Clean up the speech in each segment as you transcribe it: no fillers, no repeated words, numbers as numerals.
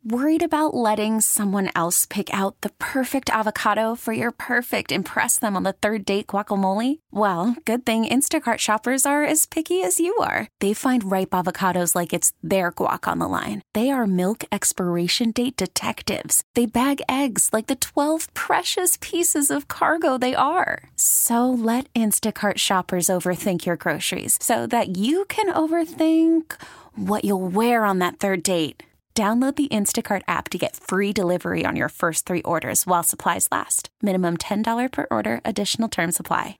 Worried about letting someone else pick out the perfect avocado for your perfect impress them on the third date guacamole? Well, good thing Instacart shoppers are as picky as you are. They find ripe avocados like it's their guac on the line. They are milk expiration date detectives. They bag eggs like the 12 precious pieces of cargo they are. So let Instacart shoppers overthink your groceries so that you can overthink what you'll wear on that third date. Download the Instacart app to get free delivery on your first 3 orders while supplies last. Minimum $10 per order. Additional terms apply.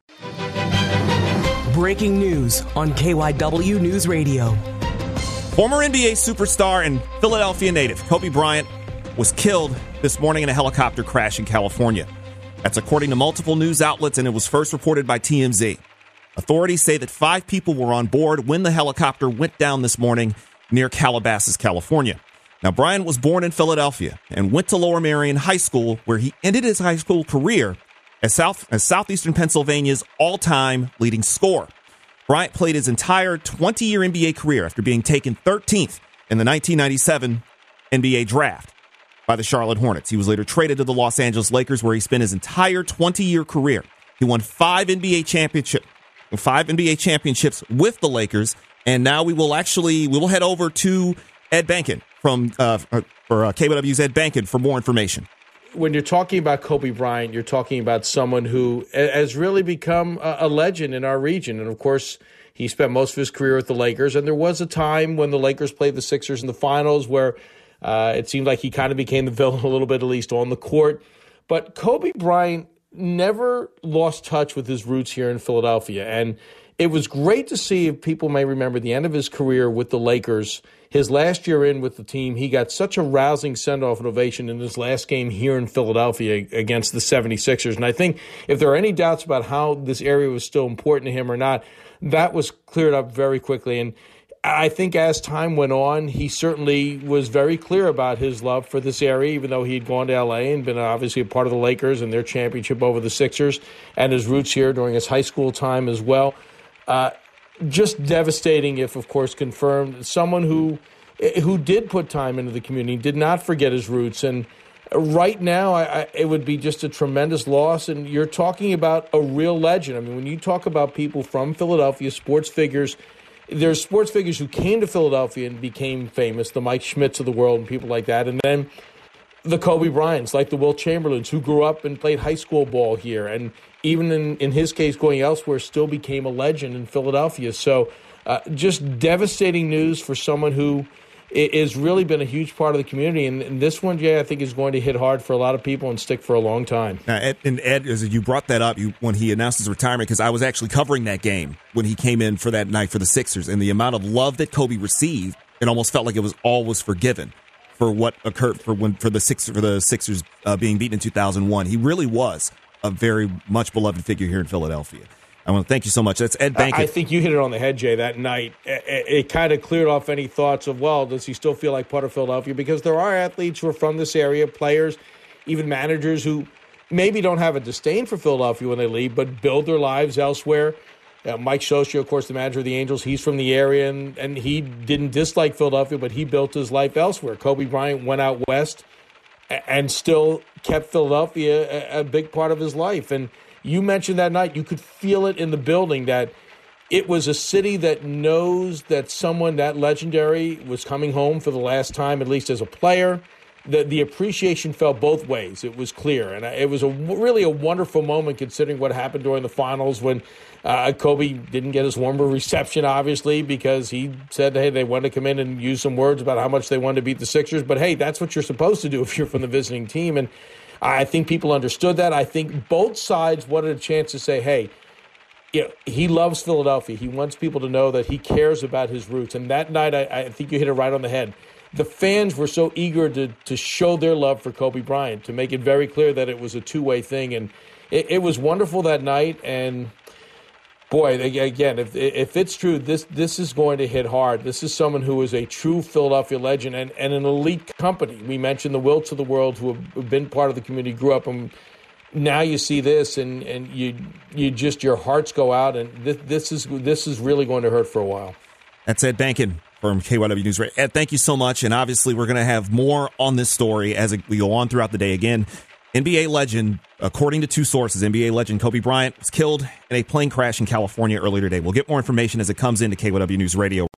Breaking news on KYW News Radio. Former NBA superstar and Philadelphia native Kobe Bryant was killed this morning in a helicopter crash in California. That's according to multiple news outlets, and it was first reported by TMZ. Authorities say that 5 people were on board when the helicopter went down this morning near Calabasas, California. Now, Bryant was born in Philadelphia and went to Lower Merion High School, where he ended his high school career as Southeastern Pennsylvania's all-time leading scorer. Bryant played his entire 20-year NBA career after being taken 13th in the 1997 NBA draft by the Charlotte Hornets. He was later traded to the Los Angeles Lakers, where he spent his entire 20-year career. He won 5 NBA championships with the Lakers, and now we will head over to Ed Bankin from KYW's Ed Bankin for more information. When you're talking about Kobe Bryant, you're talking about someone who has really become a legend in our region. And, of course, he spent most of his career with the Lakers. And there was a time when the Lakers played the Sixers in the finals where it seemed like he kind of became the villain a little bit, at least on the court. But Kobe Bryant never lost touch with his roots here in Philadelphia. And it was great to see, if people may remember, the end of his career with the Lakers. His last year in with the team, he got such a rousing send-off and ovation in his last game here in Philadelphia against the 76ers. And I think if there are any doubts about how this area was still important to him or not, that was cleared up very quickly. And I think as time went on, he certainly was very clear about his love for this area, even though he had gone to L.A. and been obviously a part of the Lakers and their championship over the Sixers, and his roots here during his high school time as well. Just devastating if, of course, confirmed. Someone who did put time into the community, did not forget his roots. And right now, it would be just a tremendous loss. And you're talking about a real legend. I mean, when you talk about people from Philadelphia, sports figures, there's sports figures who came to Philadelphia and became famous, the Mike Schmitz of the world and people like that. And then the Kobe Bryants, like the Wilt Chamberlains, who grew up and played high school ball here. And even in his case, going elsewhere, still became a legend in Philadelphia. So just devastating news for someone who has really been a huge part of the community. And this one, Jay, I think is going to hit hard for a lot of people and stick for a long time. Now, Ed, as you brought that up, when he announced his retirement, because I was actually covering that game when he came in for that night for the Sixers, and the amount of love that Kobe received, it almost felt like it was all was forgiven for what occurred for the Sixers being beaten in 2001. He really was a very much beloved figure here in Philadelphia. I want to thank you so much. That's Ed Bankin. I think you hit it on the head, Jay, that night. It kind of cleared off any thoughts of, well, does he still feel like part of Philadelphia? Because there are athletes who are from this area, players, even managers who maybe don't have a disdain for Philadelphia when they leave, but build their lives elsewhere. Mike Scioscia, of course, the manager of the Angels, he's from the area, and he didn't dislike Philadelphia, but he built his life elsewhere. Kobe Bryant went out west and still kept Philadelphia a big part of his life. And you mentioned that night, you could feel it in the building that it was a city that knows that someone that legendary was coming home for the last time, at least as a player. The appreciation felt both ways. It was clear. And it was really a wonderful moment considering what happened during the finals when Kobe didn't get his warmer reception, obviously, because he said, hey, they wanted to come in and use some words about how much they wanted to beat the Sixers. But, hey, that's what you're supposed to do if you're from the visiting team. And I think people understood that. I think both sides wanted a chance to say, hey, he loves Philadelphia. He wants people to know that he cares about his roots. And that night, I think you hit it right on the head. The fans were so eager to show their love for Kobe Bryant, to make it very clear that it was a two-way thing. And it was wonderful that night. And, boy, again, if it's true, this is going to hit hard. This is someone who is a true Philadelphia legend and an elite company. We mentioned the Wilts of the world who have been part of the community, grew up, and now you see this, and you just, your hearts go out. And this is really going to hurt for a while. That's Ed Bankin from KYW News Radio. Ed, thank you so much. And obviously, we're going to have more on this story as we go on throughout the day. Again, NBA legend, according to two sources, NBA legend Kobe Bryant was killed in a plane crash in California earlier today. We'll get more information as it comes into KYW News Radio.